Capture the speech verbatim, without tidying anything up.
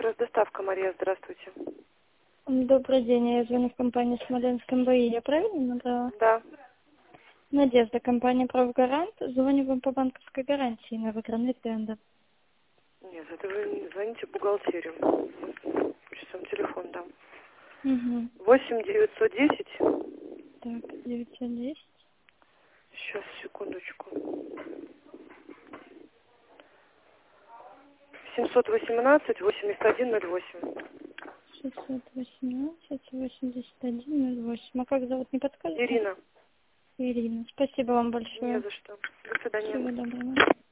Экспресс-доставка, Мария, здравствуйте. Добрый день, я звоню в компанию «Смоленск МВИ». Я правильно набрала? Да. Надежда, компания «Правгарант». Звоню вам по банковской гарантии на выигранный тендер. Нет, это вы звоните в бухгалтерию. Сейчас вам телефон дам. Угу. восемь девятьсот десять. Так, девятьсот десять. Сейчас, секундочку. семьсот восемнадцать восемьдесят один ноль восемь. шестьсот восемнадцать восемьдесят один ноль восемь. А как зовут, не подскажете? Ирина. Ирина. Спасибо вам большое. Не за что. До свидания. Всего доброго.